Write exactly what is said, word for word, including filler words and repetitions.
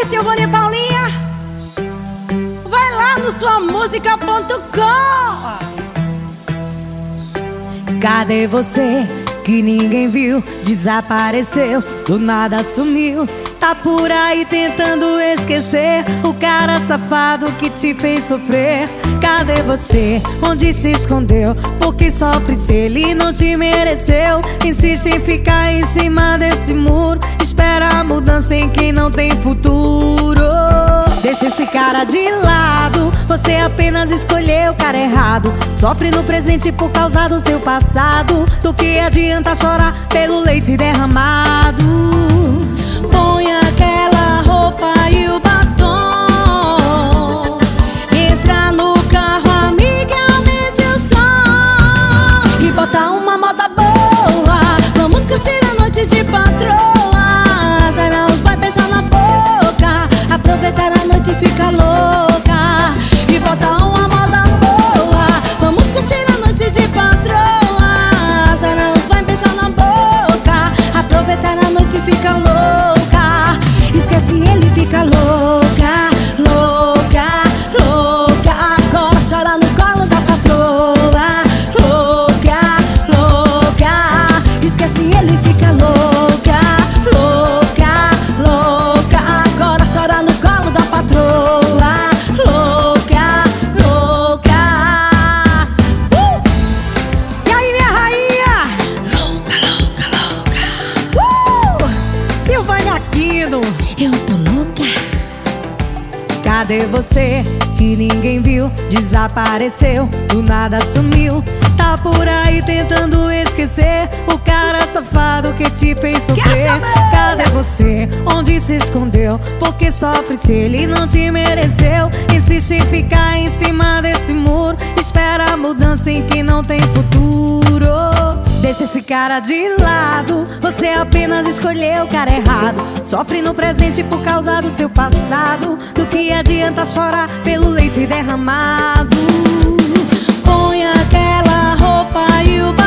Silvânia Paulinha, vai lá no sua música ponto com. Cadê você que ninguém viu? Desapareceu, do nada sumiu. Tá por aí tentando esquecer o cara safado que te fez sofrer. Cadê você? Onde se escondeu? Por que sofre se ele não te mereceu? Insiste em ficar em cima desse muro, espera a mudança em quem não tem futuro. Deixa esse cara de lado, você apenas escolheu o cara errado. Sofre no presente por causa do seu passado. Do que adianta chorar pelo leite derramado? Põe aquela roupa e o batom, entra no carro, amiga, aumente o som e bota uma moda boa. Vamos curtir a noite de patroa, será os boys beijar na boca, aproveitar a noite e ficar louca e bota uma moda boa. Vamos curtir a noite de patroa, será os boys beijar na boca, aproveitar a noite e ficar louca. Esquece ele, fica louca, louca, louca. Agora chora no colo da patroa, louca, louca. Esquece ele, fica louca, louca, louca. Agora chora no colo da patroa, louca, louca. uh! E aí, minha rainha? Louca, louca, louca. uh! Silvânia Aquino, eu tô louca. Cadê você que ninguém viu? Desapareceu, do nada sumiu. Tá por aí tentando esquecer o cara safado que te fez sofrer. Cadê você? Onde se escondeu? Por que sofre se ele não te mereceu? Insiste em ficar em cima desse muro, espera a mudança em que não tem futuro. Deixa esse cara de lado, você apenas escolheu o cara errado. Sofre no presente por causa do seu passado. Do que adianta chorar pelo leite derramado? Põe aquela roupa e o